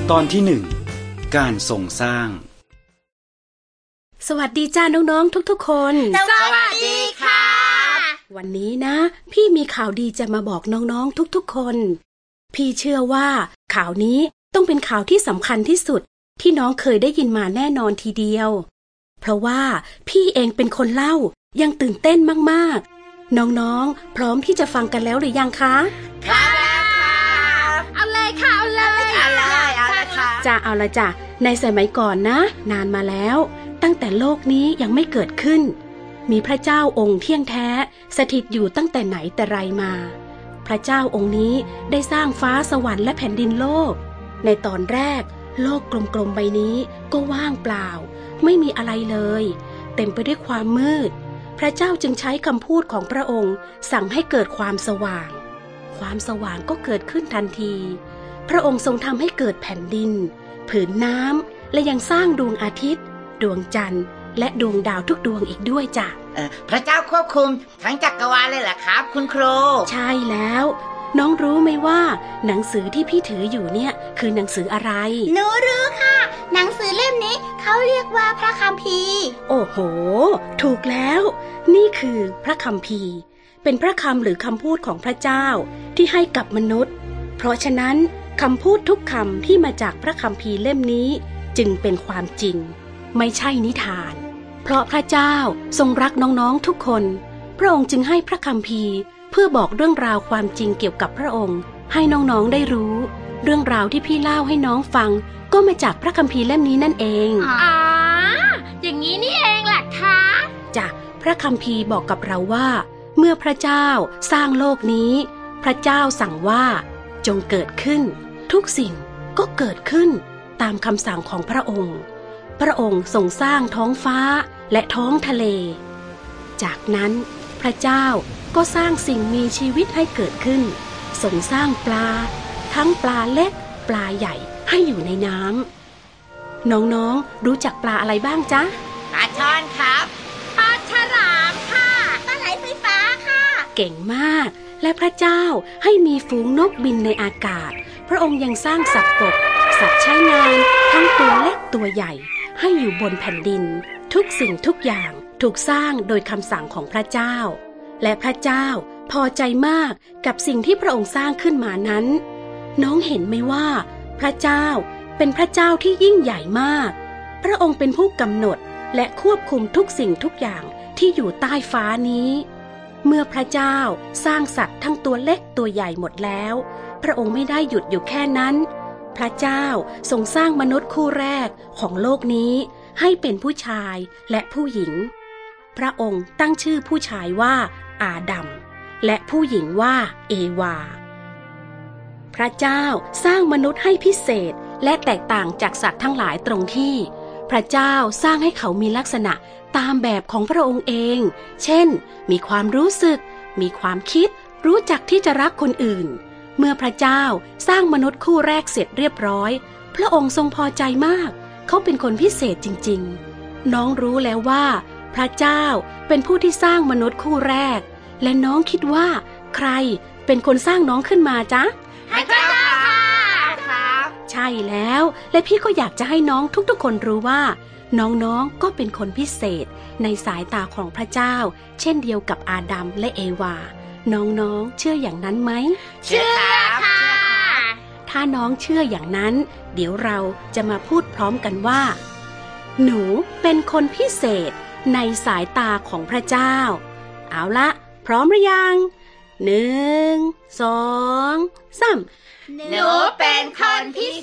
ตอนที่1การทรงสร้างสวัสดีจ้าน้องๆทุกๆคนสวัสดีค่ะวันนี้นะพี่มีข่าวดีจะมาบอกน้องๆทุกๆคนพี่เชื่อว่าข่าวนี้ต้องเป็นข่าวที่สำคัญที่สุดที่น้องเคยได้ยินมาแน่นอนทีเดียวเพราะว่าพี่เองเป็นคนเล่ายังตื่นเต้นมากๆน้องๆพร้อมที่จะฟังกันแล้วหรือยังคะครับเอาเลยค่ะเอาเลยค่ะจะเอาละจ้ะในสมัยก่อนนะนานมาแล้วตั้งแต่โลกนี้ยังไม่เกิดขึ้นมีพระเจ้าองค์เที่ยงแท้สถิตอยู่ตั้งแต่ไหนแต่ไรมาพระเจ้าองค์นี้ได้สร้างฟ้าสวรรค์และแผ่นดินโลกในตอนแรกโลกกลมๆใบนี้ก็ว่างเปล่าไม่มีอะไรเลยเต็มไปด้วยความมืดพระเจ้าจึงใช้คำพูดของพระองค์สั่งให้เกิดความสว่างความสว่างก็เกิดขึ้นทันทีพระองค์ทรงทำให้เกิดแผ่นดินผืนน้ำและยังสร้างดวงอาทิตย์ดวงจันทร์และดวงดาวทุกดวงอีกด้วยจ้ะพระเจ้าควบคุมทั้งจักรวาลเลยเหรอครับคุณครูใช่แล้วน้องรู้ไหมว่าหนังสือที่พี่ถืออยู่เนี่ยคือหนังสืออะไรหนูรู้ค่ะหนังสือเล่มนี้เขาเรียกว่าพระคัมภีร์โอ้โหถูกแล้วนี่คือพระคัมภีร์เป็นพระคำหรือคำพูดของพระเจ้าที่ให้กับมนุษย์เพราะฉะนั้นคำพูดทุกคำที่มาจากพระคัมภีร์เล่มนี้จึงเป็นความจริงไม่ใช่นิทานเพราะพระเจ้าทรงรักน้องๆทุกคนพระองค์จึงให้พระคัมภีร์เพื่อบอกเรื่องราวความจริงเกี่ยวกับพระองค์ให้น้องๆได้รู้เรื่องราวที่พี่เล่าให้น้องฟังก็มาจากพระคัมภีร์เล่มนี้นั่นเองอ๋ออย่างนี้นี่เองแหละคะจ้ะพระคัมภีร์บอกกับเราว่าเมื่อพระเจ้าสร้างโลกนี้พระเจ้าสั่งว่าจงเกิดขึ้นทุกสิ่งก็เกิดขึ้นตามคำสั่งของพระองค์พระองค์ทรงสร้างท้องฟ้าและท้องทะเลจากนั้นพระเจ้าก็สร้างสิ่งมีชีวิตให้เกิดขึ้นทรงสร้างปลาทั้งปลาเล็กปลาใหญ่ให้อยู่ในน้ำน้องๆรู้จักปลาอะไรบ้างจ๊ะปลาช่อนครับปลาฉลามค่ะปลาไหลไฟฟ้าค่ะเก่งมากและพระเจ้าให้มีฝูงนกบินในอากาศพระองค์ยังสร้างสัตว์บกสัตว์ใช้งานทั้งตัวเล็กตัวใหญ่ให้อยู่บนแผ่นดินทุกสิ่งทุกอย่างถูกสร้างโดยคำสั่งของพระเจ้าและพระเจ้าพอใจมากกับสิ่งที่พระองค์สร้างขึ้นมานั้นน้องเห็นไหมว่าพระเจ้าเป็นพระเจ้าที่ยิ่งใหญ่มากพระองค์เป็นผู้กำหนดและควบคุมทุกสิ่งทุกอย่างที่อยู่ใต้ฟ้านี้เมื่อพระเจ้าสร้างสัตว์ทั้งตัวเล็กตัวใหญ่หมดแล้วพระองค์ไม่ได้หยุดอยู่แค่นั้นพระเจ้าทรงสร้างมนุษย์คู่แรกของโลกนี้ให้เป็นผู้ชายและผู้หญิงพระองค์ตั้งชื่อผู้ชายว่าอาดัมและผู้หญิงว่าเอวาพระเจ้าสร้างมนุษย์ให้พิเศษและแตกต่างจากสัตว์ทั้งหลายตรงที่พระเจ้าสร้างให้เขามีลักษณะตามแบบของพระองค์เองเช่นมีความรู้สึกมีความคิดรู้จักที่จะรักคนอื่นเมื่อพระเจ้าสร้างมนุษย์คู่แรกเสร็จเรียบร้อยพระองค์ทรงพอใจมากเขาเป็นคนพิเศษจริงๆน้องรู้แล้วว่าพระเจ้าเป็นผู้ที่สร้างมนุษย์คู่แรกและน้องคิดว่าใครเป็นคนสร้างน้องขึ้นมาจ๊ะพระเจ้าครับใช่แล้วและพี่ก็อยากจะให้น้องทุกๆคนรู้ว่าน้องๆก็เป็นคนพิเศษในสายตาของพระเจ้าเช่นเดียวกับอาดัมและเอวาน้องๆเชื่ออย่างนั้นไหมเชื่อค่ะถ้าน้องเชื่ออย่างนั้นเดี๋ยวเราจะมาพูดพร้อมกันว่าหนูเป็นคนพิเศษในสายตาของพระเจ้าเอาละพร้อมหรือยัง1 2 3 หนูเป็นคนพิ